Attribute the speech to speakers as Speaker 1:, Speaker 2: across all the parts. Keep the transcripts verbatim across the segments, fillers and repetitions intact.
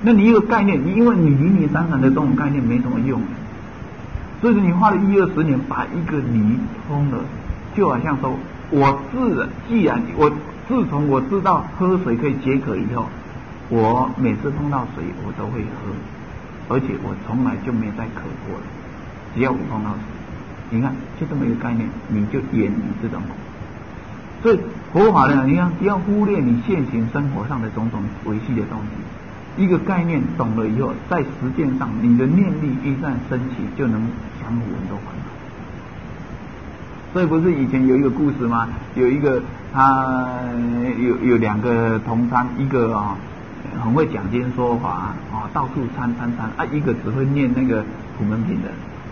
Speaker 1: 那你一个概念，你因为你零零散散的这种概念没什么用，所以你花了一二十年把一个理通了，就好像说，我自既然我自从我知道喝水可以解渴以后，我每次碰到水我都会喝，而且我从来就没再渴过了。只要我碰到水，你看就这么一个概念，你就远离这种。所以佛法呢，你看不要忽略你现行生活上的种种维系的东西。一个概念懂了以后，在实践上你的念力一旦升起，就能降伏很多烦恼。所以不是以前有一个故事吗？有一个他有有两个同参，一个啊、哦、很会讲经说法啊、哦，到处参参参啊，一个只会念那个普门品的。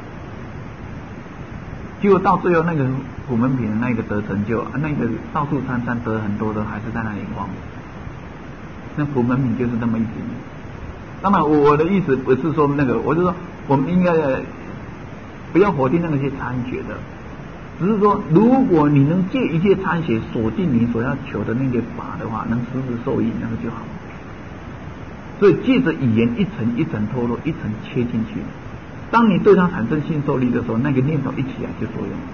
Speaker 1: 结果到最后那个普门品的那个得成就，那个到处参参得很多的还是在那里晃。那普门品就是那么一点。那么我的意思不是说那个，我是说我们应该不要否定那些参学的，只是说如果你能借一切参学锁定你所要求的那个法的话，能实质受益，那个就好。所以借着语言一层一层脱落，一层切进去。当你对它产生信受力的时候，那个念头一起来就作用了。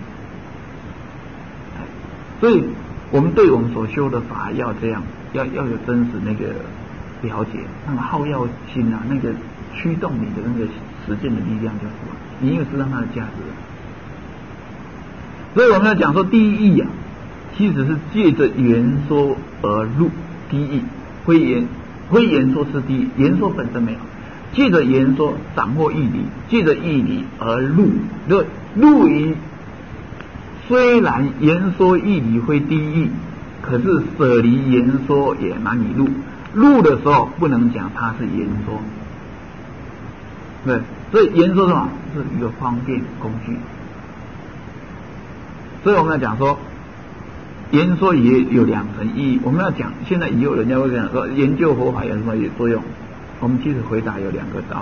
Speaker 1: 所以我们对我们所修的法要这样，要要有真实那个了解，那个好药心啊，那个驱动你的那个实践的力量就出来，你也知道它的价值。所以我们要讲说第一义啊，其实是借着言说而入第一义，非言非言说是第一，言说本身没有。借着言说掌握义理，借着义理而入，入入于虽然言说义理非第一义，可是舍离言说也难以入。入的时候不能讲它是言说，对，所以言说是什么？是一个方便工具。所以我们要讲说，言说也有两层意义。我们要讲，现在也有人家会讲说，研究佛法有什么作用？我们其实回答有两个道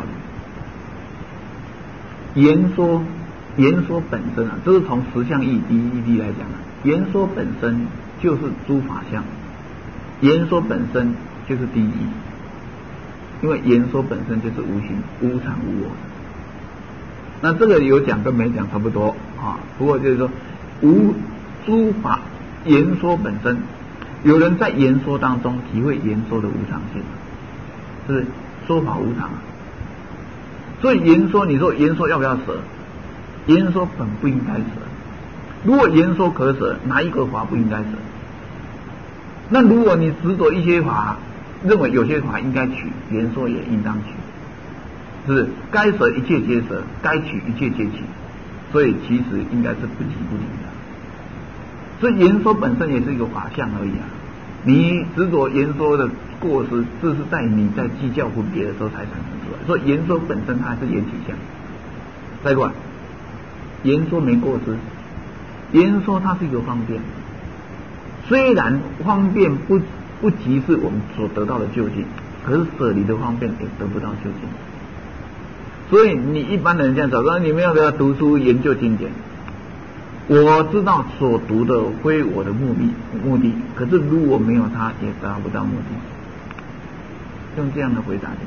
Speaker 1: 理。言说，言说本身啊，这是从实相义第一义来讲啊，言说本身就是诸法相，言说本身就是第一义，因为言说本身就是无形、无常、无我。那这个有讲跟没讲差不多啊，不过就是说，无诸法言说本身，有人在言说当中体会言说的无常性，是不是？说法无常，所以言说，你说言说要不要舍？言说本不应该舍。如果言说可舍，哪一个法不应该舍？那如果你执着一些法，认为有些法应该取，言说也应当取，是不是？该舍一切皆舍，该取一切皆取，所以其实应该是不即不离的。所以言说本身也是一个法相而已啊。你执着言说的过失，这是在你在计较分别的时候才产生出来。所以言说本身它还是言取相。再过来，言说没过失，言说它是一个方便，虽然方便不不及是我们所得到的究竟，可是舍离的方便也得不到究竟。所以你一般人这样讲说，你们要不要读书研究经典？我知道所读的非我的目的目的，可是如果没有它，也达不到目的。用这样的回答就可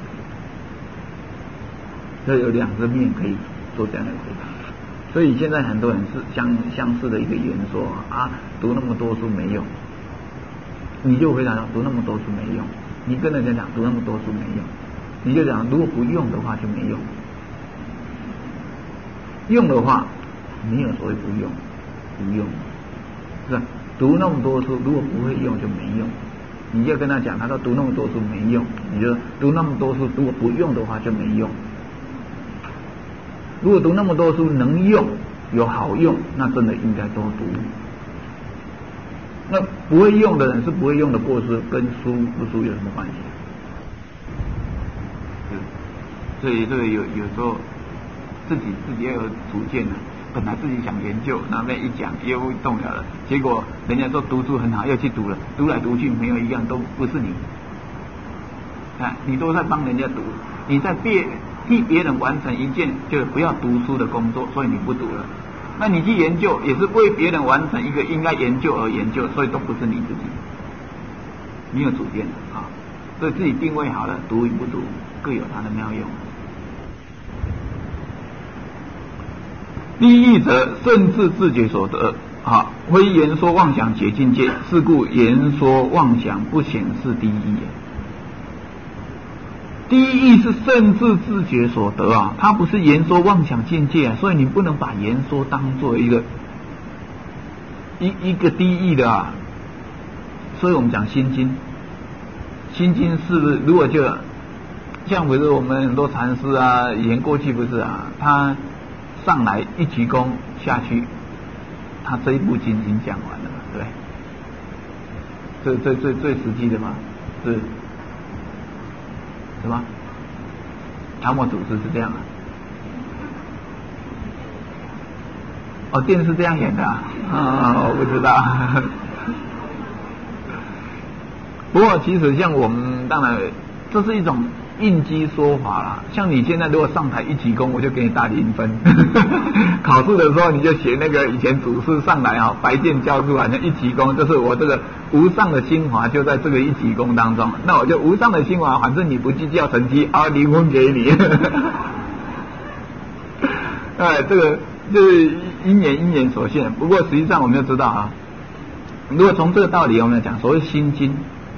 Speaker 1: 以。这有两个面可以做这样的回答。所以现在很多人是相相似的一个言说啊，读那么多书没用，你就回答说读那么多书没用。你跟人家讲读那么多书没用，你就讲如果不用的话就没用，用的话没有所谓不用。不用，是吧？读那么多书，如果不会用就没用。你就跟他讲，他说读那么多书没用，你就读那么多书，如果不用的话就没用。如果读那么多书能用，有好用，那真的应该多读。那不会用的人是不会用的过失，跟书不书有什么关系？所以这个有有时候自己自己要有主见的。本来自己想研究，那边一讲又动摇了，结果人家说读书很好，又去读了，读来读去没有一样都不是你，啊，你都在帮人家读，你在别替别人完成一件就是不要读书的工作，所以你不读了。那你去研究也是为别人完成一个应该研究而研究，所以都不是你自己，没有主见啊。 所以自己定位好了，读与不读各有它的妙用。第一义者，甚至自觉所得，啊，非言说妄想解境界，是故言说妄想不显示第一义。第一义是甚至自觉所得啊，它不是言说妄想境界啊，所以你不能把言说当做一个一一个第一义的啊。所以我们讲心经，心经是不是如果就像比如我们很多禅师啊，以前过去不是啊，他上来一鞠躬下去，他这一部经已经讲完了嘛，对不对？这最最最实际的嘛，是什么？达摩祖师是这样啊？哦，电视这样演的啊？啊，我不知道。不过其实像我们当然这是一种应激说法啦，像你现在如果上台一鞠躬，我就给你打零分。考试的时候你就写那个以前祖师上来啊，白剑交出来那一鞠躬，就是我这个无上的心华就在这个一鞠躬当中，那我就无上的心华，反正你不计较成绩啊，零分给你。哎，这个就是因缘因缘所限。不过实际上我们要知道啊，如果从这个道理我们讲，所谓心经。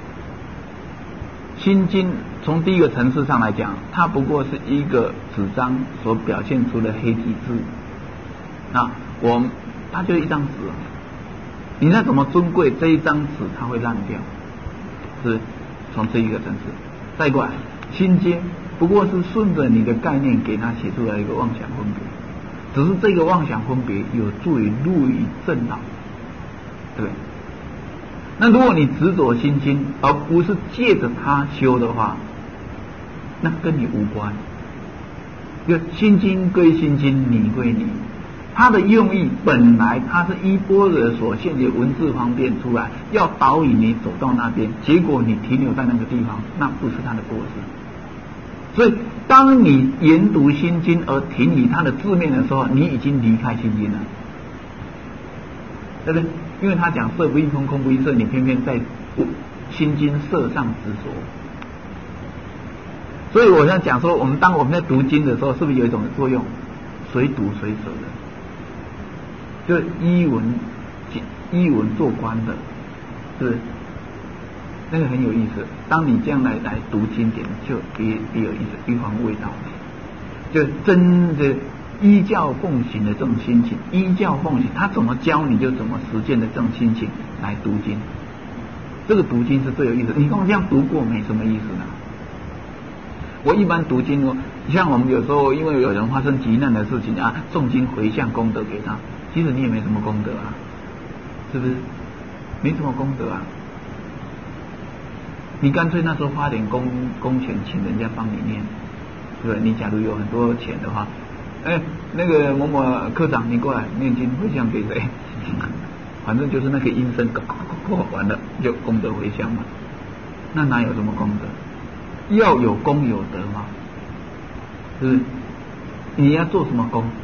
Speaker 1: 心经从第一个层次上来讲，它不过是一个纸张所表现出的黑体字。那我们它就是一张纸，你再怎么尊贵，这一张纸它会烂掉，是从这一个层次。再过来，心经不过是顺着你的概念给它写出来一个妄想分别，只是这个妄想分别有助于入于正道，对不对？那如果你执着心经，而不是借着它修的话，那跟你无关。就心经归心经，你归你，它的用意本来它是依般若所现的文字方便出来，要导引你走到那边，结果你停留在那个地方，那不是它的过失。所以当你研读心经而停于它的字面的时候，你已经离开心经了，对不对？因为他讲色不异空，空不异色，你偏偏在心经色上执着。所以我想讲说，我们当我们在读经的时候，是不是有一种作用？随读随舍的，就是依文依文做观的，是不是？那个很有意思。当你这样来来读经典，就别别有意思，一番味道。就真的依教奉行的这种心情，依教奉行，他怎么教你就怎么实践的这种心情来读经。这个读经是最有意思。你跟我这样读过没什么意思呢？我一般读经哦，像我们有时候因为有人发生急难的事情啊，诵经回向功德给他，其实你也没什么功德啊，是不是？没什么功德啊。你干脆那时候花点工工钱请人家帮你念，对不对？你假如有很多钱的话，哎，那个某某科长，你过来念经回向给谁？反正就是那个音声，完了就功德回向嘛。那哪有什么功德？要有功有德嘛，是不是？你要做什么功？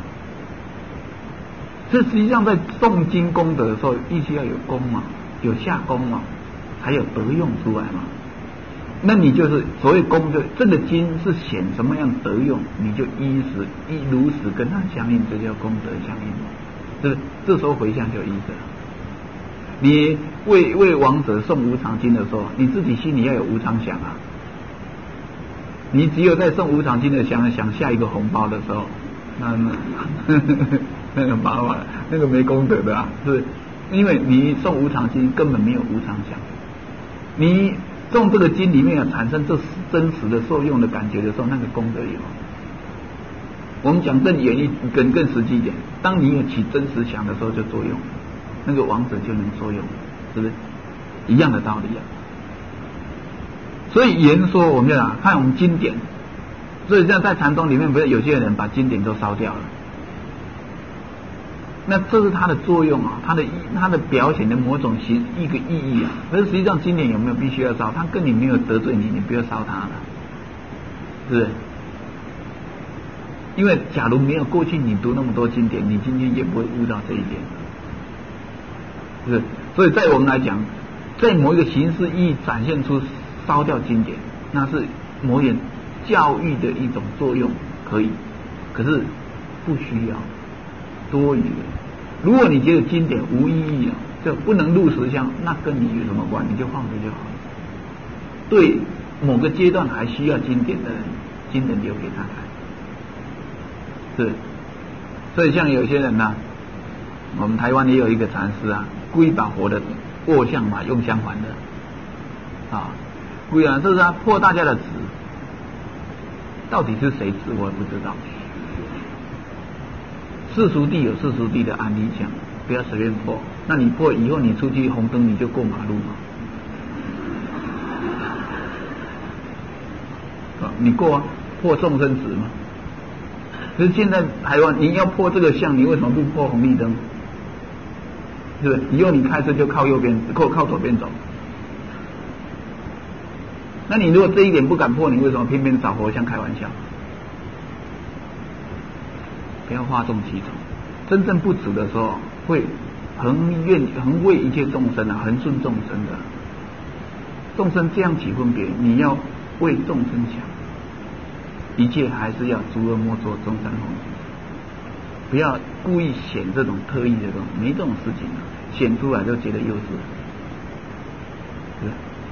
Speaker 1: 这实际上在诵经功德的时候，必须要有功嘛，有下功嘛，才有德用出来嘛。那你就是所谓功，就这个经是显什么样德用，你就依实依如实跟它相应，这叫功德相应。这这时候回向就依着。你为为亡者诵无常经的时候，你自己心里要有无常想啊。你只有在诵无常经的想想下一个红包的时候，那那个麻烦，那个没功德的啊，是因为你诵无常经根本没有无常想，你诵这个经里面产生这真实的受用的感觉的时候，那个功德有。我们讲更远一更更实际一点，当你有起真实想的时候就作用，那个亡者就能作用，是不是一样的道理啊？所以言说我们讲看我们经典，所以像在禅宗里面，不是有些人把经典都烧掉了，那这是它的作用啊，它的它的表现的某种形一个意义啊。可是实际上经典有没有必须要烧？它跟你没有得罪你，你不要烧它了，是不是？因为假如没有过去你读那么多经典，你今天也不会悟到这一点，是不是？所以在我们来讲，在某一个形式意义展现出烧掉经典， 那是某点教育的一种作用，可以，可是不需要多余的。如果你觉得经典无意义啊，就不能入实相，那跟你有什么关？你就放着就好了。对某个阶段还需要经典的人，经典留给他看。是，所以像有些人呢、啊，我们台湾也有一个禅师啊，故意把活的握相嘛用相反的啊，故意啊，这是他破大家的执，到底是谁执我也不知道。世俗谛有世俗谛的安利讲，不要随便破。那你破以后，你出去红灯你就过马路嘛，啊，你过啊，破众生执嘛。可是现在台湾，你要破这个相，你为什么不破红绿灯？是不是？以后你开车就靠右边，靠靠左边走。那你如果这一点不敢破，你为什么偏偏找佛像开玩笑？不要哗众取宠。真正不止的时候，会恒愿恒为一切众生啊，恒顺众生的。众生这样起分别，你要为众生想，一切还是要诸恶莫作，众善奉行。不要故意显这种特异的东西，没这种事情啊，显出来就觉得幼稚。是。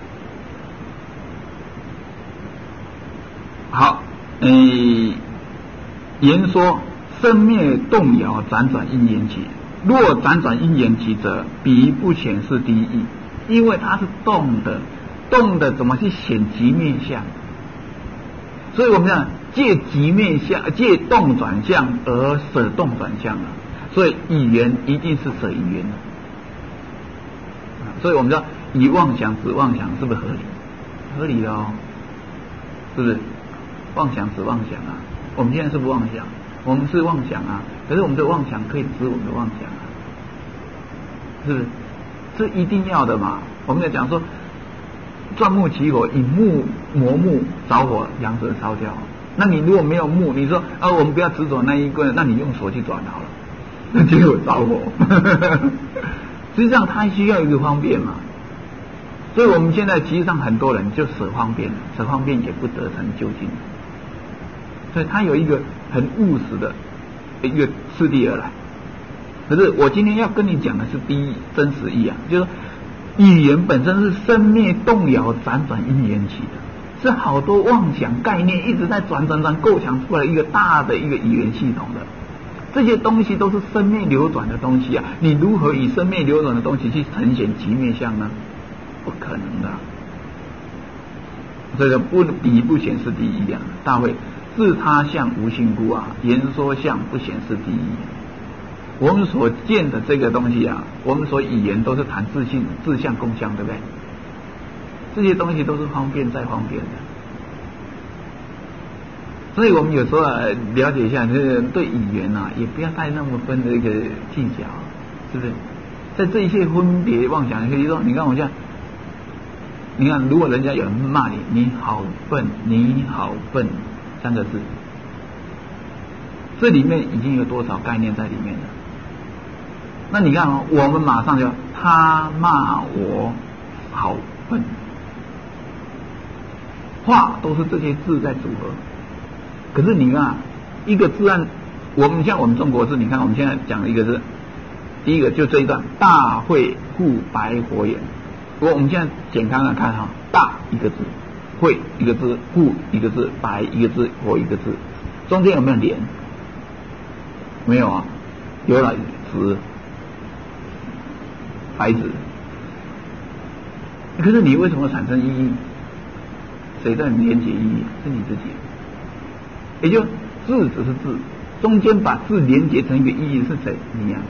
Speaker 1: 好，诶，言说生灭动摇，辗转因缘起。若辗转因缘起者，彼不显示第一义，因为它是动的，动的怎么去显即灭相？所以我们讲借即灭相，借动转相而舍动转相啊。所以语言一定是舍语言的。所以我们知道以妄想指妄想是不是合理？合理的哦，是不是？妄想指妄想啊，我们现在是不妄想，我们是妄想啊，可是我们的妄想可以指我们的妄想啊，是不是？这一定要的嘛。我们在讲说钻木起火，以木磨木着火，阳蛇烧掉。那你如果没有木，你说啊，我们不要执着那一根，那你用手去转好了，那结果着火。实际上它需要一个方便嘛。所以我们现在其实上很多人就舍方便，舍方便也不得成究竟。所以它有一个很务实的一个次第而来。可是我今天要跟你讲的是第一真实义啊，就是说语言本身是生灭动摇辗转因缘起的，是好多妄想概念一直在转转转构想出来一个大的一个语言系统的。这些东西都是生灭流转的东西啊，你如何以生灭流转的东西去呈现即灭相呢？不可能的。这个不彼不显示第一啊，大会自他相无性故啊，言说相不显示第一。我们所见的这个东西啊，我们所语言都是谈自性、自相、共相，对不对？这些东西都是方便再方便的。所以我们有时候啊，了解一下，就是对语言啊，也不要太那么分的一个计较，是不是？在这一切分别妄想，可以说，你看我这样，你看，如果人家有人骂你，你好笨，你好笨三个字，这里面已经有多少概念在里面了？那你看哦，我们马上就他骂我好笨，话都是这些字在组合。可是你看一个字按，我们像我们中国字，你看我们现在讲的一个字，第一个就这一段大会护白火眼。我我们现在简单的看哈，大一个字，会一个字，护一个字，白一个字，火一个字，中间有没有连？没有啊，有了子，白子。可是你为什么产生意义？谁在连结意义？是你自己。也就字只是字，中间把字连结成一个意义是谁？你呀、啊，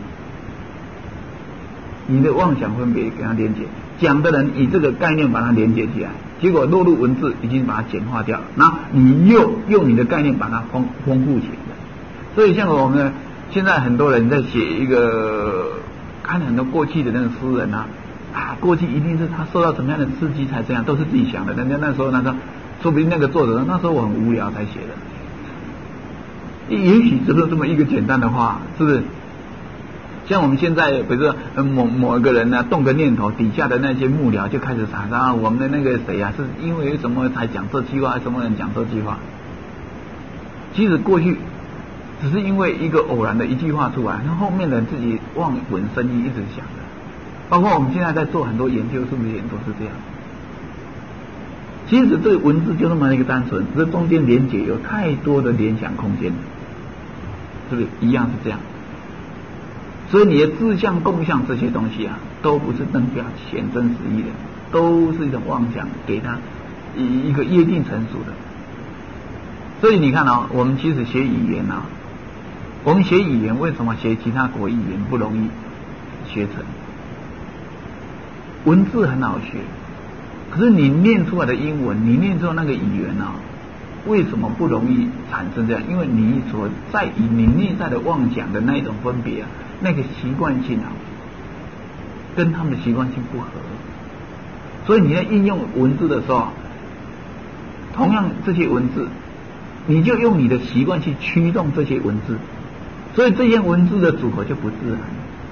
Speaker 1: 你的妄想分别给它连结，讲的人以这个概念把它连接起来，结果落入文字已经把它简化掉了，然后你又用你的概念把它丰丰富起来。所以像我们现在很多人在写一个，看很多过去的那个诗人啊，啊，过去一定是他受到什么样的刺激才这样，都是自己想的。人家那时候那个，说不定那个作者那时候我很无聊才写的，也许只是这么一个简单的话，是不是？ 像我们现在比如说某某一个人呢动个念头，底下的那些幕僚就开始查啊，我们的那个谁啊，是因为什么才讲这句话，什么人讲这句话？其实过去只是因为一个偶然的一句话出来，那后面的人自己望文生义一直想的。包括我们现在在做很多研究，是不是也都是这样？其实这个文字就那么一个单纯，这中间连结有太多的联想空间，是不是一样是这样？所以你的自相共相这些东西啊，都不是登表显真实义的，都是一种妄想，给它一个约定成熟的。所以你看啊、哦，我们其实学语言啊，我们学语言为什么学其他国语言不容易学成？文字很好学，可是你念出来的英文，你念出来那个语言啊，为什么不容易产生这样？因为你所在于你内在的妄想的那一种分别啊，那个习惯性啊，跟他们的习惯性不合，所以你在应用文字的时候，同样这些文字，你就用你的习惯去驱动这些文字，所以这些文字的组合就不自然。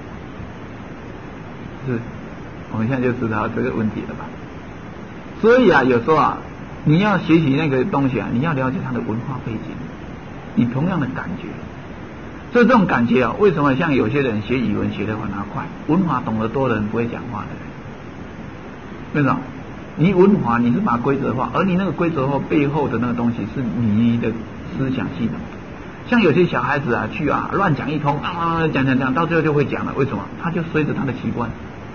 Speaker 1: 是，我们现在就知道这个问题了吧？所以啊，有时候啊，你要学习那个东西啊，你要了解它的文化背景，你同样的感觉。所以这种感觉啊，为什么像有些人学语文学得很快，文法懂得多的人不会讲话的？为什么？你文法你是把它规则化，而你那个规则化背后的那个东西是你的思想系统。像有些小孩子啊，去啊乱讲一通啊，讲讲讲，到最后就会讲了。为什么？他就随着他的习惯，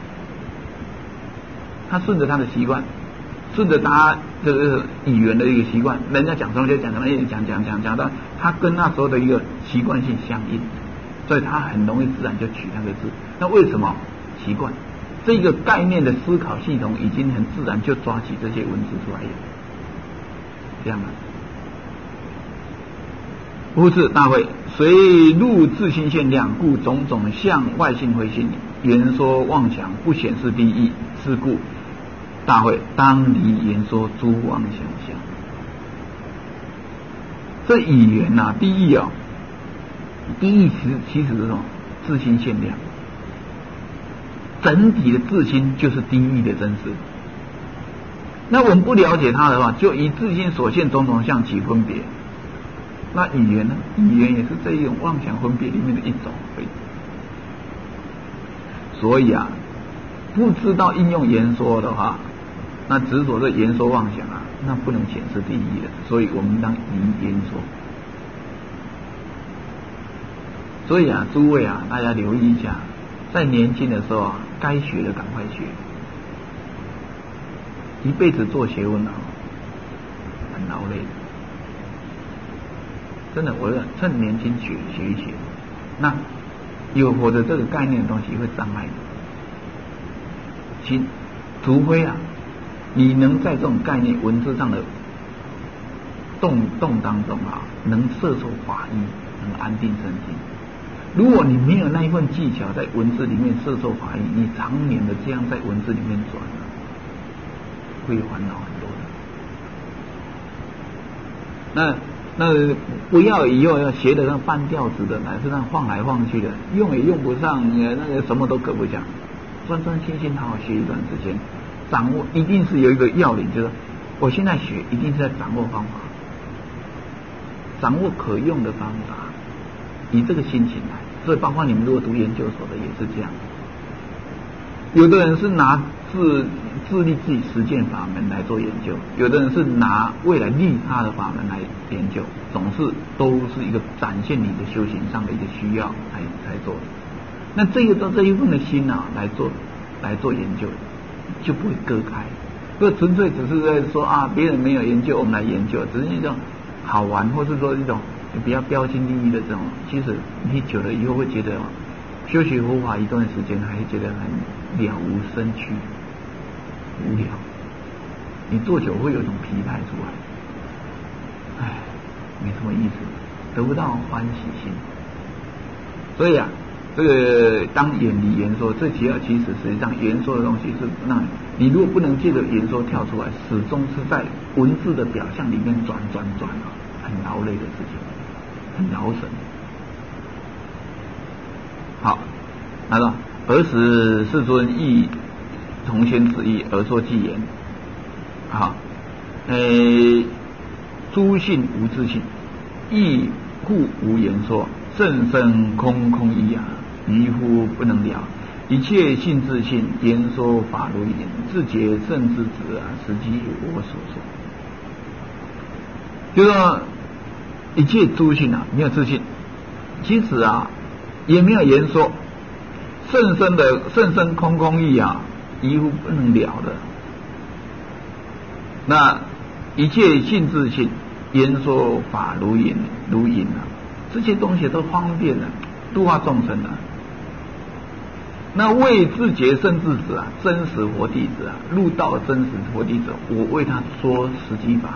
Speaker 1: 他顺着他的习惯，顺着他这个语言的一个习惯，人家讲什么就讲什么，一直讲讲讲讲到他跟那时候的一个习惯性相应，所以他很容易自然就取那个字。那为什么？习惯。这个概念的思考系统已经很自然就抓起这些文字出来了，这样啊。无是大会，随入自心现量，故种种相外性非心理，言说妄想不显示第一，是故大会当离言说诸妄想相。这语言啊，第一啊，第一其实其实是什么？自心现量。整体的自心就是第一的真实。那我们不了解它的话，就以自心所现种种相起分别。那语言呢？语言也是这一种妄想分别里面的一种而已。所以啊，不知道应用言说的话，那执着这言说妄想啊，那不能显示第一的。所以我们当以言说。所以啊，诸位啊，大家留意一下。在年轻的时候啊，该学的赶快学，一辈子做学问啊，很劳累的。真的，我趁年轻学学一学，那有我的这个概念的东西会障碍你。其除非啊，你能在这种概念文字上的动动当中啊，能摄受法义，能安定身心。如果你没有那一份技巧在文字里面摄受法义，你常年的这样在文字里面转，会烦恼很多的。那那不要以后要学的像半吊子的，乃是让晃来晃去的，用也用不上，那个什么都可不讲。专专心心好好学一段时间，掌握一定是有一个要领，就是我现在学一定是在掌握方法，掌握可用的方法。以这个心情来，所以包括你们如果读研究所的也是这样。有的人是拿自自立自己实践法门来做研究，有的人是拿未来利他的法门来研究，总是都是一个展现你的修行上的一个需要才才做的。那这个这一份的心啊来做来做研究，就不会割开。不纯粹只是在说啊，别人没有研究，我们来研究，只是一种好玩，或是说一种比较标新立异的这种，其实你久了以后会觉得，修学佛法一段时间，还是觉得很了无生趣、无聊。你做久会有一种疲态出来，唉，没什么意思，得不到欢喜心。所以啊，这个当远离言说，最主要其实实际上言说的东西是让你如果不能借着言说跳出来，始终是在文字的表象里面转转转啊，很劳累的事情。很劳神。好， 他说：“尔时世尊亦从先旨意而说偈言，好，诶，诸性无自性，亦故无言说，甚深空空义啊，愚乎不能了。一切性自性，言说法如影，自觉圣之子啊，实际如我所说。”就说一切诸性啊，没有自性，其实啊也没有言说，甚深的甚深空空义啊，疑乎不能了的。那一切性自性，言说法如影如影啊，这些东西都方便了，度化众生啊。那为自觉圣智子啊，真实活弟子啊，入道真实活弟子，我为他说实际法。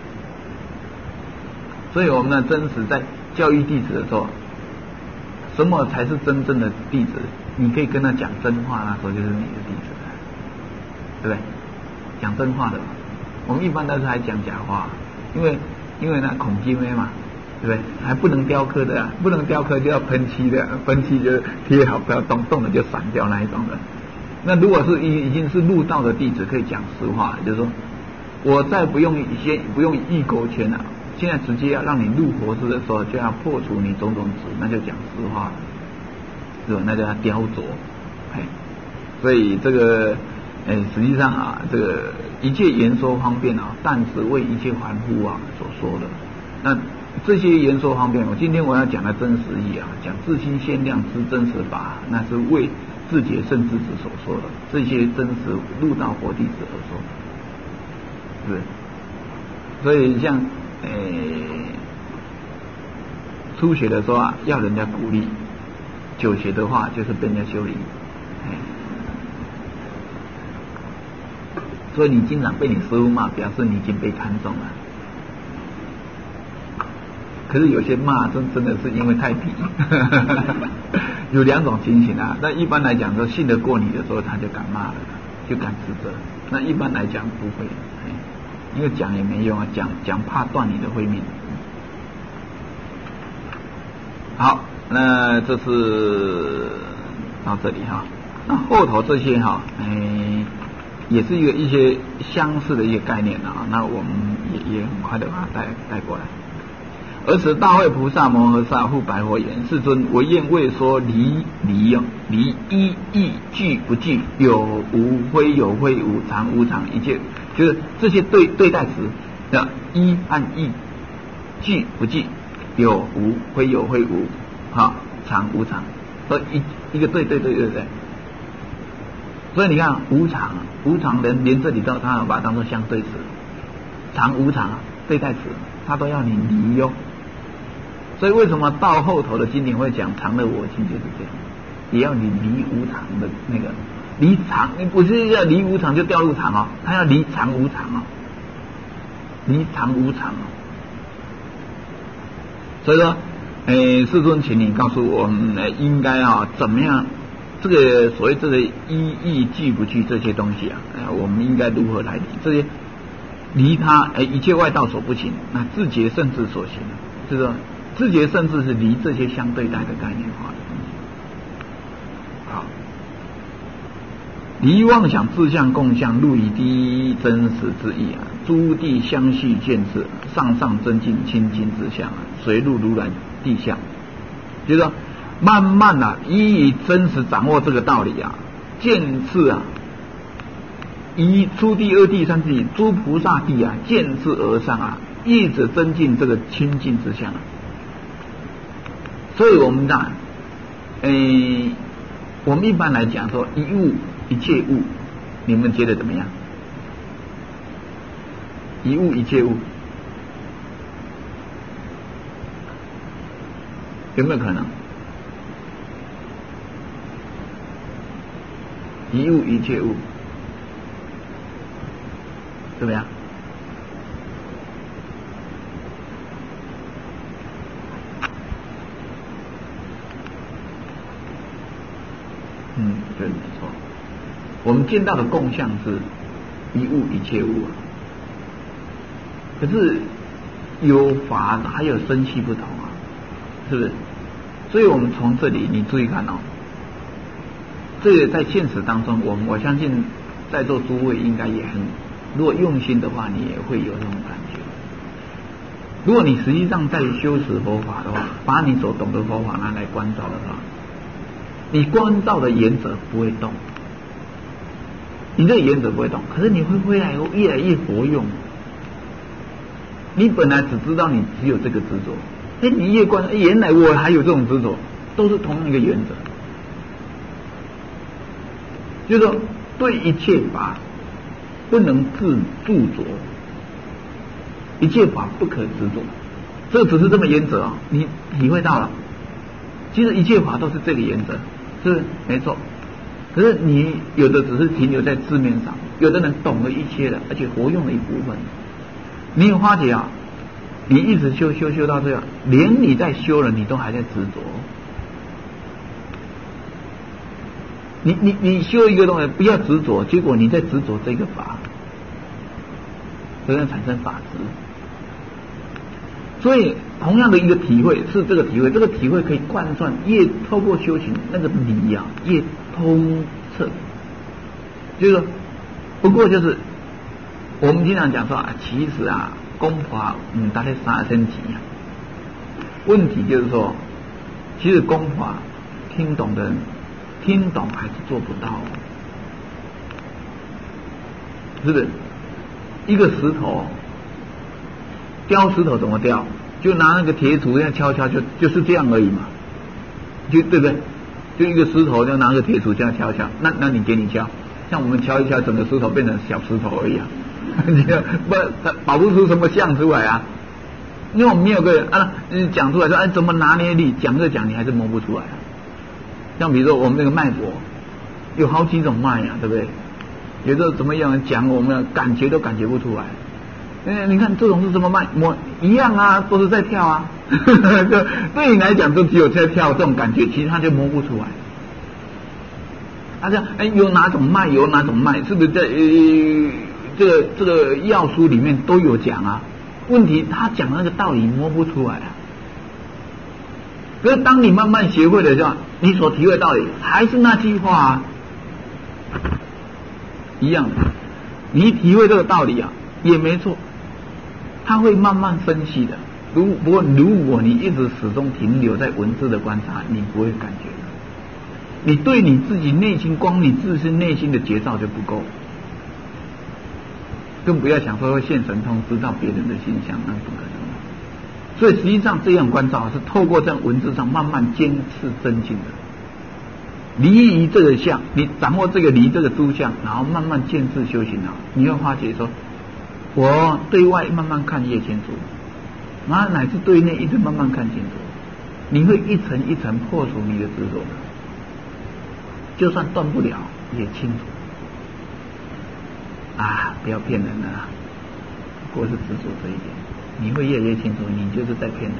Speaker 1: 所以我们呢，真实在教育弟子的时候，什么才是真正的弟子？你可以跟他讲真话，那时候就是你的弟子了，对不对？讲真话的，我们一般都是还讲假话，因为因为那孔金妹嘛，对不对？还不能雕刻的、啊，不能雕刻就要喷漆的，喷漆就贴好，不要动，动了就散掉那一种的。那如果是已已经是入道的弟子，可以讲实话，就是说，我再不用一些不用异勾圈了。现在直接要让你入佛事的时候，就要破除你种种执，那就讲实话了，是吧？那就要雕琢，哎，所以这个，哎，实际上啊，这个一切言说方便啊，但是为一切凡夫啊所说的。那这些言说方便，我今天我要讲的真实义啊，讲自心限量之真实法，那是为自觉圣智子所说的，这些真实入道佛弟子而说的，是不是？所以像。诶，初学的时候啊，要人家鼓励；久学的话，就是被人家修理。哎，所以你经常被你师父骂，表示你已经被看中了。可是有些骂真真的是因为太皮，有两种情形啊。那一般来讲，说信得过你的时候，他就敢骂了，就敢指责。那一般来讲不会。因为讲也没用啊，讲讲怕断你的慧命。好，那这是到这里哈。那后头这些哈，哎，也是一个一些相似的一个概念啊。那我们也也很快的把它带带过来。而此大慧菩萨摩诃萨复白佛言：世尊，我愿为说离离用离一义具不具，有无非有非，无常无常，一切就是这些对对待词的一和义，具不具，有无非有非无，哈，常无常，所以一一个对对对对对。所以你看无常无常连连这里都他把它当作相对词，常无常对待词，他都要你离用。所以为什么到后头的经典会讲常乐我净，就是这样，也要你离无常的那个离常，你不是要离无常就掉入常哦，他要离常无常哦，离常无常哦。所以说，诶，世尊，请你告诉我们，呃、应该啊怎么样？这个所谓这个一义具不具这些东西啊，呃，我们应该如何来离？这些离他，诶，一切外道所不行，那自觉圣智所行，就是说。自觉甚至是离这些相对待的概念化的东西。好，离妄想自相共相，入于第一真实之意啊，诸地相续见智，上上增进清净之相啊，随入如来地相，就是说慢慢啊，依以真实掌握这个道理啊，见智啊，以初地、二地、三地诸菩萨地啊，见智而上啊，一直增进这个清净之相啊。所以我们讲，诶，我们一般来讲说一物一切物，你们觉得怎么样？一物一切物，有没有可能？一物一切物，怎么样？嗯，对，没错。我们见到的共相是一物一切物啊，可是有法还有生系不同啊，是不是？所以我们从这里你注意看哦， 这个在现实当中，我我相信在座诸位应该也很，如果用心的话，你也会有这种感觉。如果你实际上在修持佛法的话，把你所懂的佛法拿来关照的话，你关照的原则不会动，你这个原则不会动，可是你会越来越来越活用。你本来只知道你只有这个执着，哎，你越观，原来我还有这种执着，都是同样一个原则，就是说对一切法不能自著着，一切法不可执着，这只是这么原则啊，你体会到了，其实一切法都是这个原则，是不是？没错。可是你有的只是停留在字面上，有的人懂了一切的，而且活用了一部分。你有发觉啊？你一直修修修到这样，连你在修了，你都还在执着。你你你修一个东西，不要执着，结果你在执着这个法，所以产生法执。所以同样的一个体会是这个体会，这个体会可以贯穿，越透过修行那个理啊越通彻。就是说，不过就是我们经常讲说啊，其实啊，功法嗯，大概三升级啊。问题就是说，其实功法听懂的人听懂还是做不到，是不是？一个石头。雕石头怎么雕？就拿那个铁杵这样敲敲，就就是这样而已嘛，就对不对？就一个石头，就拿个铁杵这样敲敲，那那你给你敲，像我们敲一敲，整个石头变成小石头而已啊，不保不出什么像出来啊。因为我们没有个人啊，讲出来说，哎，怎么拿捏力？讲这讲你还是摸不出来啊。像比如说我们那个脉搏，有好几种脉啊，对不对？有的怎么样讲，我们感觉都感觉不出来。哎，你看这种是什么脉？摸一样啊，都是在跳啊。对你来讲，都只有在跳这种感觉，其他就摸不出来。他讲，哎，有哪种脉，有哪种脉，是不是在呃这个这个药书里面都有讲啊？问题他讲那个道理摸不出来啊。可是当你慢慢学会的时候，你所体会道理还是那句话啊，一样的。你体会这个道理啊，也没错。他会慢慢分析的，如不过如果你一直始终停留在文字的观察，你不会感觉的。你对你自己内心，光你自身内心的觉照就不够，更不要想说会现神通知道别人的心象，那不可能。所以实际上这样观照是透过在文字上慢慢监视真境的。离于这个相，你掌握这个离这个诸相，然后慢慢见智修行啊，你会发觉说。我对外慢慢看越清楚，然后乃至对内一直慢慢看清楚，你会一层一层破除你的执着，就算断不了也清楚啊！不要骗人了啦，不过是执着这一点，你会越来越清楚，你就是在骗人。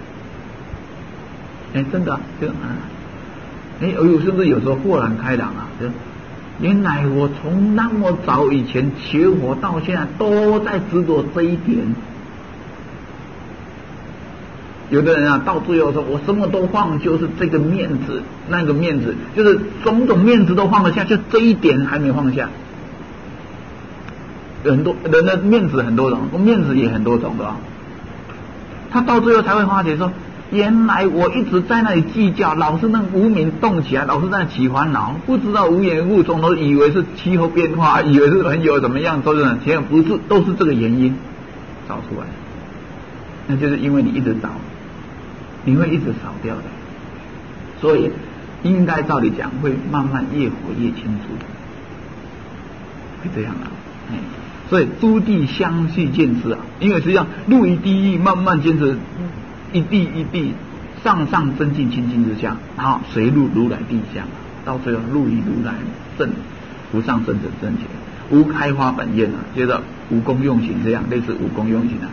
Speaker 1: 哎，真的、啊，就啊，哎，有是不是有时候豁然开朗啊？就原来我从那么早以前学佛到现在都在执着这一点。有的人啊，到最后说我什么都放，就是这个面子，那个面子，就是种种面子都放得下，就这一点还没放下。很多人的面子很多种，面子也很多种的啊。他到最后才会发觉说，原来我一直在那里计较，老是那无名动起来，老是在起烦恼，不知道无缘无从，都以为是气候变化，以为是很有怎么样，都是其实不是，都是这个原因找出来。那就是因为你一直找，你会一直少掉的，所以应该照理讲会慢慢越活越清楚，会这样啊。哎，所以诸地相续见知啊，因为实际上入于地狱，慢慢坚持。一地一地上上增进清净之相，然后随入如来地相，到最后入于如来正无上正等正觉，无开花本愿啊，接着无功用行，这样类似无功用行啊，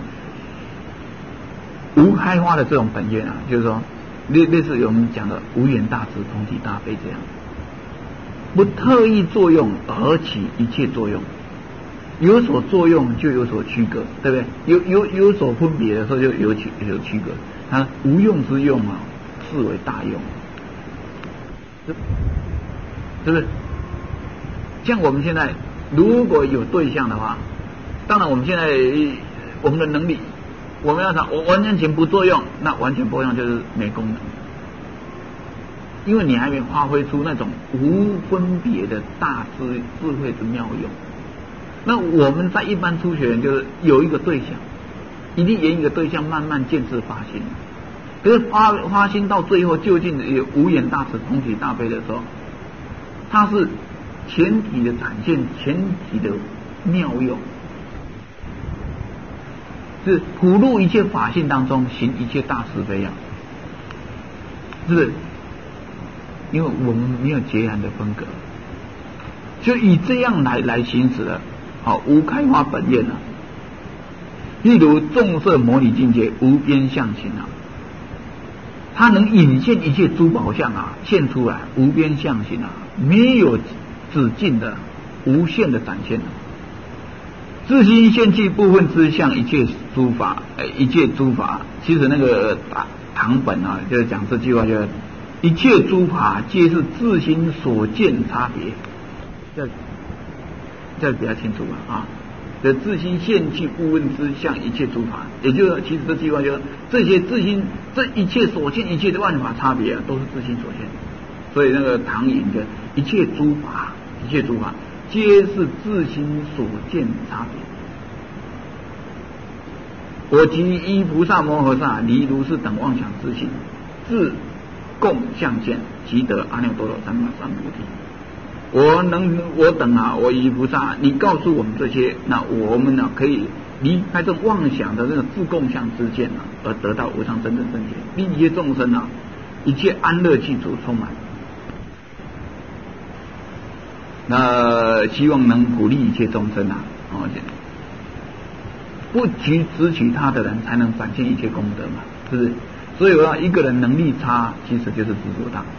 Speaker 1: 无开花的这种本愿啊，就是说类类似于我们讲的无缘大慈同体大悲这样，不特意作用而起一切作用。有所作用就有所区隔，对不对？有有有所分别的时候就有区有区隔。它无用之用啊，视为大用。 是不是？像我们现在如果有对象的话，当然我们现在我们的能力，我们要讲我完全不作用，那完全不作用就是没功能，因为你还没发挥出那种无分别的大智智慧之妙用。那我们在一般初学人就是有一个对象，一定沿一个对象慢慢见识发心，可是发发心到最后究竟有无眼大慈同体大悲的时候，它是全体的展现，全体的妙用，是普入一切法性当中行一切大慈悲啊，是不是？因为我们没有截然的分隔，就以这样来来行使了。好，无开花本愿啊，例如众色模拟境界无边相形啊，它能引现一切诸宝相啊，现出来无边相形啊，没有止境的无限的展现啊。自心现去部分之相，一切诸法，呃，一切诸法，其实那个唐本啊，就是讲这句话，就是一切诸法皆是自心所见差别。这这比较清楚吧？啊，这自心现去部分之相，一切诸法，也就是其实这句话就是这些自心这一切所见一切的万法差别啊，都是自心所见。所以那个唐引的一切诸法，一切诸法皆是自心所见差别。我即依菩萨摩诃萨离如是等妄想之心，自共相见，即得阿耨多罗三藐三菩提。我能，我等啊，我依菩萨，你告诉我们这些，那我们呢、啊、可以离开这妄想的那个自共相之见啊，而得到无上真正正觉，令一切众生啊，一切安乐具足充满。那希望能鼓励一切众生啊，哦，不去执取他的人，才能展现一切功德嘛，是不是？所以我要一个人能力差，其实就是执着他。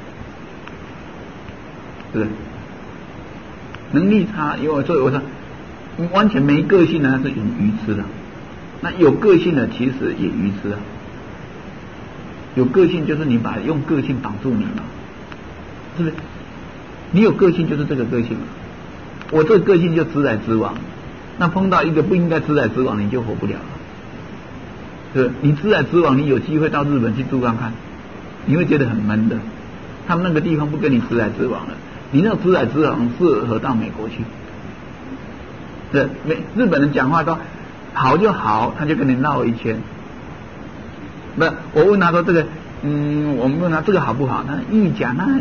Speaker 1: 是不是？能力差，因为所以我说，完全没个性的那是愚痴的，那有个性的其实也愚痴啊。有个性就是你把用个性绑住你嘛，是不是？你有个性就是这个个性嘛。我这个个性就直来直往，那碰到一个不应该直来直往，你就活不了了。是，你直来直往，你有机会到日本去住看看，你会觉得很闷的。他们那个地方不跟你直来直往了。你那个直来直往适合到美国去，对，美日本人讲话都好就好，他就跟你绕一圈。不，我问他说这个，嗯，我们问他这个好不好？他一甲奈，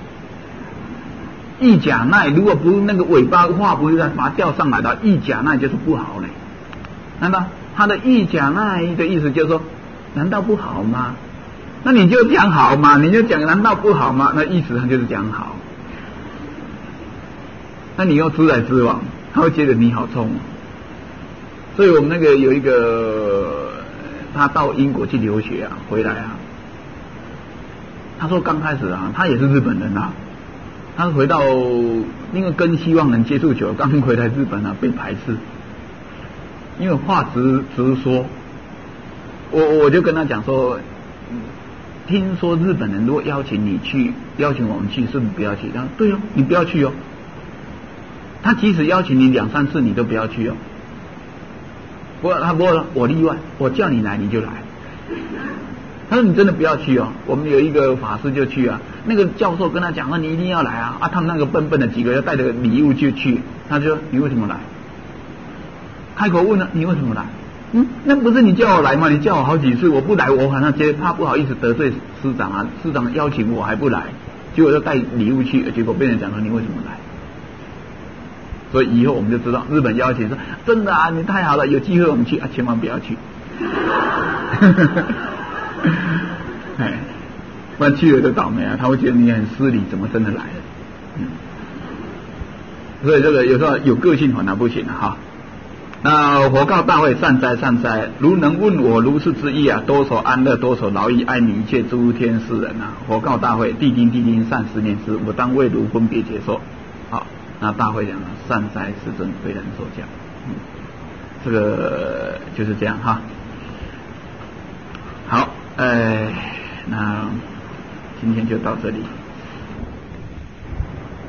Speaker 1: 一甲奈，如果不是那个尾巴话不是把它吊上来的，一甲奈就是不好嘞。难道他的一甲奈的意思就是说，难道不好吗？那你就讲好嘛，你就讲难道不好吗？那意思他就是讲好。那你又直来直往，他会觉得你好冲。所以我们那个有一个，他到英国去留学啊，回来啊，他说刚开始啊，他也是日本人啊，他回到因为跟西方人接触久，刚回来日本啊被排斥，因为话直直说，我我就跟他讲说，听说日本人如果邀请你去，邀请我们去，是不是不要去？他说对哦，你不要去哦。他即使邀请你两三次，你都不要去哦。不过他不过我例外，我叫你来你就来。他说你真的不要去哦。我们有一个法师就去啊，那个教授跟他讲说你一定要来啊啊！他们那个笨笨的几个要带着礼物就去，他就说你为什么来？开口问了你为什么来？嗯，那不是你叫我来吗？你叫我好几次，我不来，我好像觉得怕不好意思得罪师长啊，师长邀请我还不来，结果就带礼物去，结果被人讲说你为什么来？所以以后我们就知道，日本邀请说真的啊，你太好了，有机会我们去啊，千万不要去。哎，不然去了就倒霉啊，他会觉得你很失礼，怎么真的来了？嗯，所以这个有时候有个性反而不行啊哈。那佛告大会，善哉善哉，如能问我如是之意啊，多愁安乐，多愁劳役，爱悯一切诸天世人啊。佛告大会，谛听谛听，善十年之，我当为如分别解说。好。那大会讲了，善哉世尊，非然受教。嗯，这个就是这样哈。好，呃，那今天就到这里。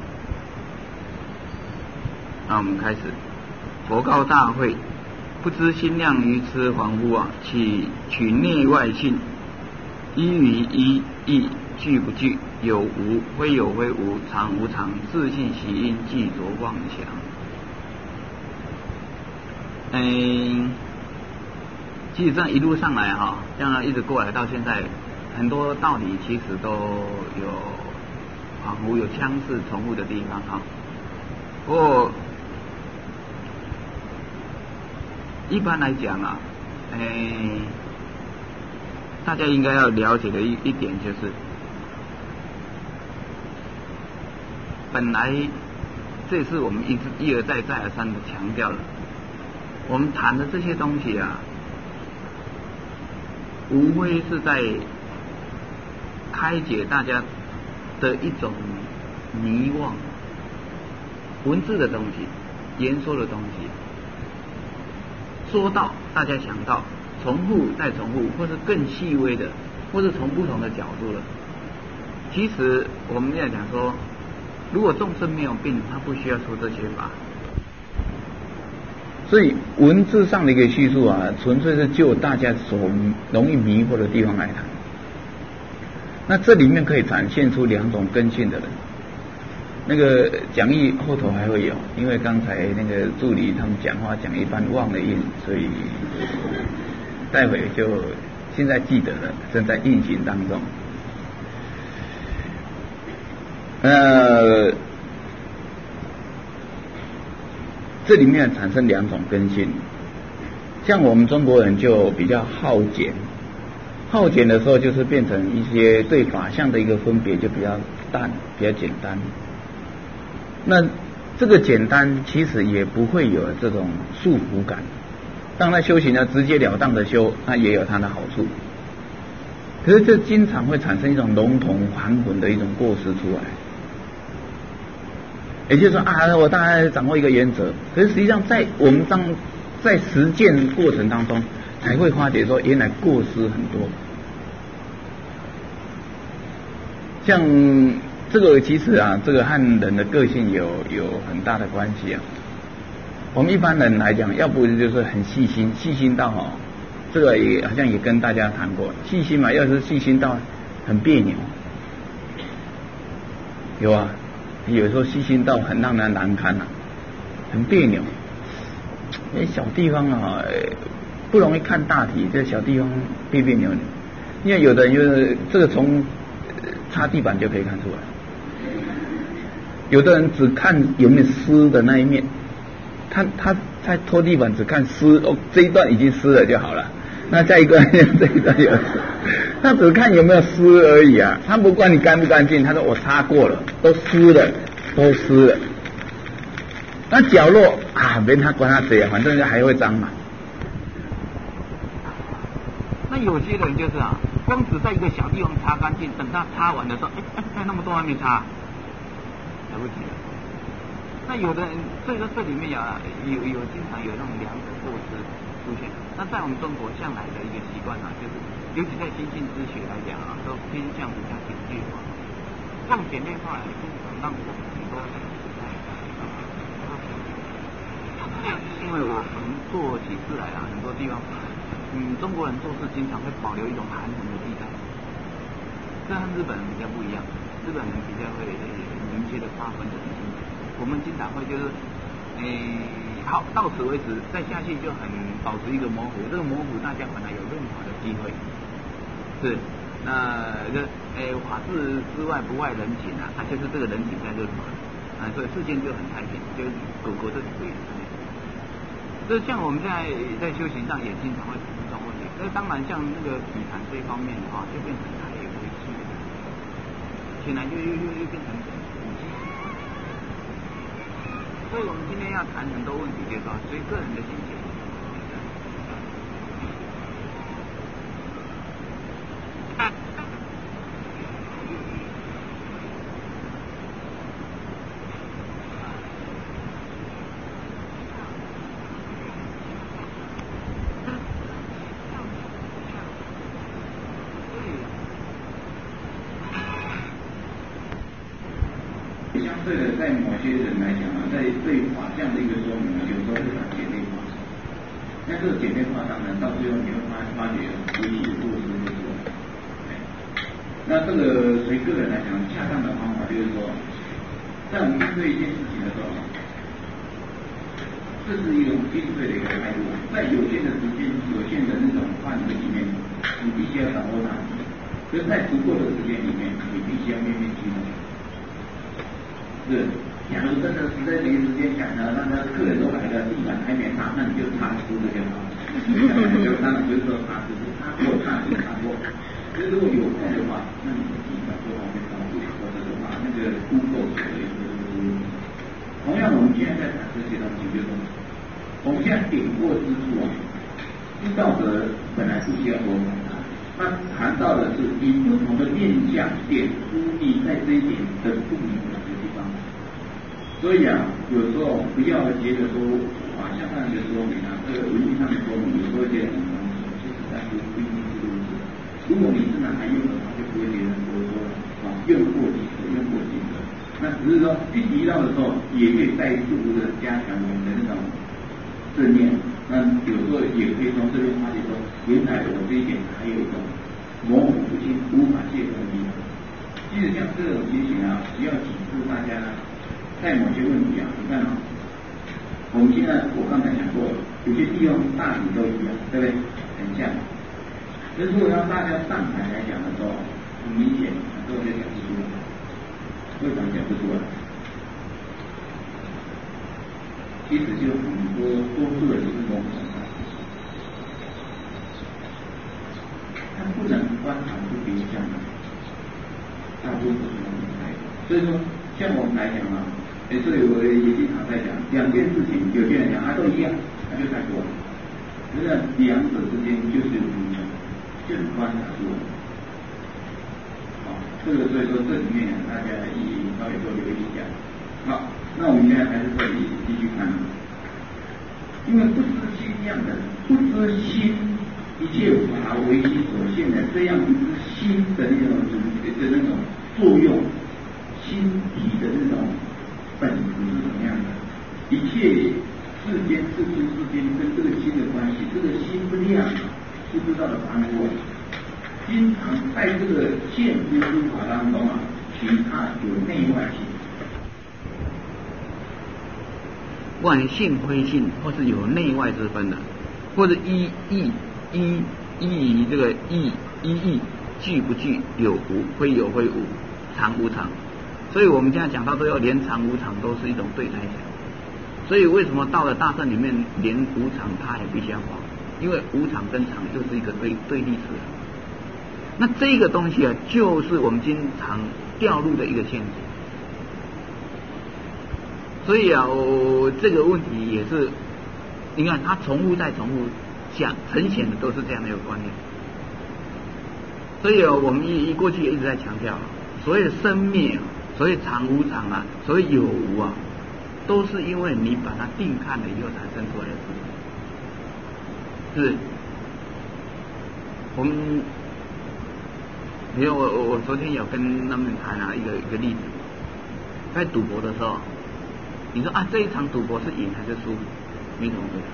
Speaker 2: 那我们开始。佛告大会：不知心量愚痴恍惚啊，取取内外性，一与一义具不具，有无非有非无，常无常，自性习因，即着妄想。嗯，其实这样一路上来哈，这样一直过来到现在，很多道理其实都有仿佛有相似重复的地方哈。不过一般来讲啊，哎，大家应该要了解的一一点就是，本来这是我们一直一而再再而三的强调了，我们谈的这些东西啊，无非是在开解大家的一种迷惘，文字的东西，言说的东西。说到大家想到，重复再重复，或是更细微的，或是从不同的角度了。其实我们要讲说，如果众生没有病，他不需要说这些法。所以文字上的一个叙述啊，纯粹是就大家所容易迷惑的地方来谈。那这里面可以展现出两种根性的人。那个讲义后头还会有，因为刚才那个助理他们讲话讲一半忘了印，所以待会就现在记得了，正在运行当中。呃，这里面产生两种根性，像我们中国人就比较好简，好简的时候就是变成一些对法相的一个分别就比较淡，比较简单。那这个简单其实也不会有这种束缚感，当他修行呢直截了当的修，那也有它的好处。可是这经常会产生一种笼统含混的一种过失出来，也就是说啊，我大概掌握一个原则，可是实际上在我们当在实践过程当中，才会发觉说原来过失很多。像这个其实啊，这个和人的个性有有很大的关系啊。我们一般人来讲，要不就是很细心，细心到哦，这个也好像也跟大家谈过，细心嘛，要是细心到很别扭，有啊，有时候细心到很让人难堪啊，很别扭。那小地方啊，不容易看大体，这小地方别别扭扭。因为有的人就是这个从擦地板就可以看出来。有的人只看有没有湿的那一面，他他在拖地板只看湿，哦，这一段已经湿了就好了，那下一段这一段有湿，他只看有没有湿而已啊，他不管你干不干净，他说我擦过了，都湿了，都湿了。那角落啊，没他管他谁啊，反正还会脏嘛。那有些人就是啊，光只在一个小地方擦干净，等他擦完的时候，哎哎，还那么多还没擦。来不及了。那有的人，所以说这里面啊，有有经常有那种两种过失出现。那在我们中国向来的一个习惯啊，就是尤其在心性之学来讲啊，都偏向比较简略化。这种简略化来经常让我们很多人因为我们做起事来啊，很多地方，嗯，中国人做事经常会保留一种含混的地带，这和日本人比较不一样。日本人比较会明确的划分的很清楚，我们经常会就是，诶，好，到此为止，再下去就很保持一个模糊，这个模糊大家本来有润滑的机会，是，那这诶法治之外不外人情啊，它就是这个人情在润滑，啊，所以事件就很太平，就狗狗这里会。这像我们现在在修行上也经常会出这种问题，那当然像那个体坛这一方面的话，就变成台为基。显然就又又又变成武器，所以我们今天要谈很多问题，就是说，随个人的心情。
Speaker 3: 对的，在某些人来讲啊， 在对法相的一个说明呢，有时候会把简略化。那这个简略化上呢，到最后你会发发觉无疑不是不是。那这个随个人来讲，恰当的方法就是说，在我们面对一件事情的时候，这是一种应对的一个态度。在有限的时间、有限的那种范围里面，你必须要掌握它；可是在足够的时间里面，你必须要面面俱到。是，假如真的实在没时间讲呢，那那客人都来了，地板还没擦，那你就擦出这个好。就当然不是说擦，只是擦过、擦过、擦过。所以如果有空的话，那你自己把做好面照顾，或者是把那个Google写的一个。同样，我们现在在谈这些东西，就是我们现在点过之处啊，知道的本来不需要多谈它，那谈到的是以不同的面向点出你在这一点的不明的地方。所以啊，有时候不要觉得说法相上的说明啊，这个文字上的说明，有时候觉得很东西，其实但是不一定是如此。如果你真的还用的话，就不会别人多说了啊，用过即可，用过即可。那只是说一提到的时候，也可以再度的加强我们的那种正念。那有时候也可以从这边发现说，原来我这一点还有一种模糊不清、无法界分的地方。其实像这种情形啊，需要启示大家在某些问题啊，你看啊，我们现在我刚才讲过，有些地方大体都一样，对不对？很像。所以如果让大家上台来讲的时候，很明显，很多人讲不出来。为什么讲不出来？其实就很多多数人就是懵懂的，他不能观察出别相的，大多数是懵懂的。所以说，像我们来讲啊，哎，所以我也经常在讲两件事情，有些人讲啊都一样，他就带过了。可是两者之间就是有不一样。就是观察出来，好，这个所以说这里面大家意义稍微多留意一下。好，那我们现在还是这里继续看，因为不知心量的，不知心一切法为心所现的这样一支心的那种的那种作用，心体的那种本质是怎么样的？一切世间世出世间跟这个心的关系，这个心不量。不知道的凡夫，经常在这个现知诸法当中啊，其他有内外性，
Speaker 1: 万性非性，或是有内外之分的，或者依义依依于这个义依义具不具，有无非有非无，常无常。所以我们现在讲到最后，连常无常都是一种对猜想。所以为什么到了大圣里面，连无常它也必须要保？因为无常跟常就是一个对对立词，那这个东西啊，就是我们经常掉入的一个陷阱。所以啊，我这个问题也是，你看它重复再重复讲，呈现的都是这样的一个观念。所以啊，我们一过去也一直在强调，所谓的生灭啊，所谓常无常啊，所谓有无啊，都是因为你把它定看了以后产生出来的事。是，我们，比如我我我昨天有跟他们谈啊一个一个例子，在赌博的时候，你说啊这一场赌博是赢还是输？你怎么回答？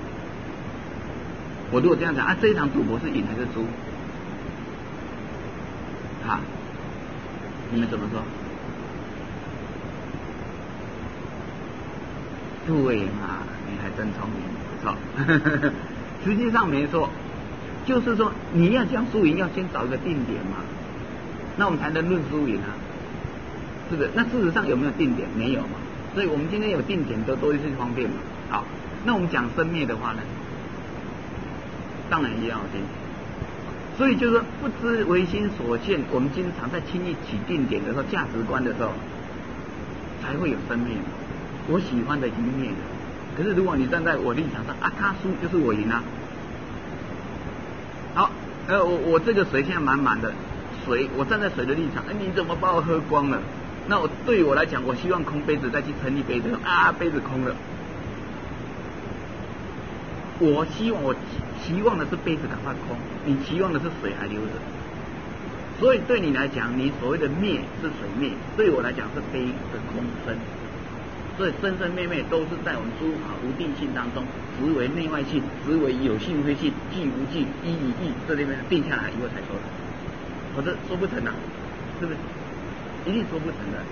Speaker 1: 我如果这样讲啊这一场赌博是赢还是输？啊，你们怎么说？对嘛，你还真聪明，不错。实际上没错，就是说你要讲输赢，要先找一个定点嘛。那我们才能论输赢啊，是不是？那事实上有没有定点？没有嘛。所以我们今天有定点都都是方便嘛。好，那我们讲生灭的话呢，当然也要有定点。所以就是说，不知唯心所现，我们经常在轻易起定点的时候，价值观的时候，才会有生灭嘛。我喜欢的已经灭了。可是如果你站在我立场上啊，他输就是我赢啊。好，呃，我我这个水现在满满的水，我站在水的立场，哎，你怎么把我喝光了？那我对于我来讲，我希望空杯子再去盛一杯子，啊，杯子空了。我希望我期望的是杯子赶快空，你期望的是水还留着。所以对你来讲，你所谓的灭是水灭，对我来讲是杯的空生。
Speaker 4: 所以生生灭灭都是在我们诸法无定性当中，实为内外性，实为有性非性，即无即，一与一，这里面定下来以后才说的，否则说不成啊，是不是？一定说不成的。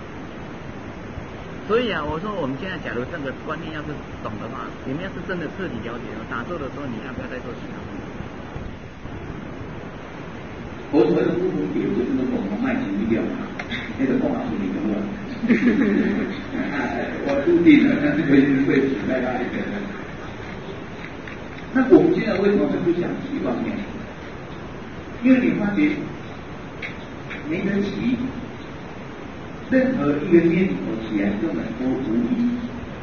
Speaker 4: 所以啊，我说我们现在假如这个观念要是懂的话，你们要是真的彻底了解了，打坐的时候你要不要再做其他动作？
Speaker 3: 我所谓的不同点就是那种卖情绪掉嘛，那个方法是你懂了。我注定了，但是可以会取代他一个人。那我们现在为什么会不想起妄念？因为你发觉没得起，任何一个念头起来根本都无意义。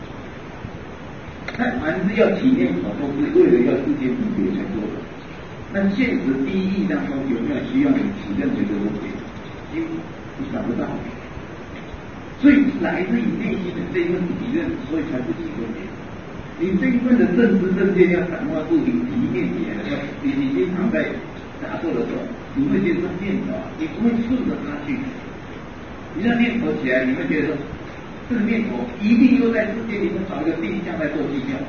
Speaker 3: 但凡是要起念头，都是为了要世界分别才做的。那现实第一义当中有没有需要你起任何的东西？因为你找不到。所以来自于内心的这一份体认，所以才不起分别。你这一份的认知正见要掌握住，你提念起来的时候，你你经常在打坐的时候，你会觉得念头啊，你不会顺着它去。你让念头起来，你会觉得说，这个念头一定又在世界里面找一个定向在做计较。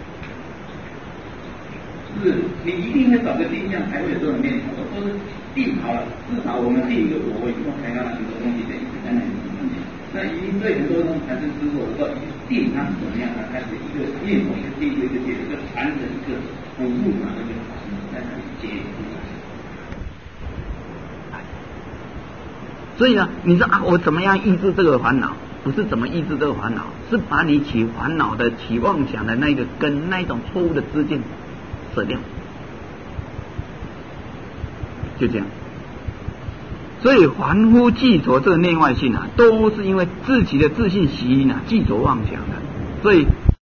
Speaker 3: 是，你一定会找个定向才会有这种念头，都是定好了。至少我们定一个我以后才让很多东西在一直在那里面。那已经对很多东西产生执着的时候，定它是怎么样？它开始一个念头一个接一个一个接一个缠着一个辅助嘛，那个在那里接出来。
Speaker 4: 所以呢，你说啊，我怎么样抑制这个烦恼？不是怎么抑制这个烦恼，是把你起烦恼的、起妄想的那个根，那一种错误的知见舍掉，就这样。所以凡夫记着这个内外性啊，都是因为自己的自信习因啊，记着妄想的。所以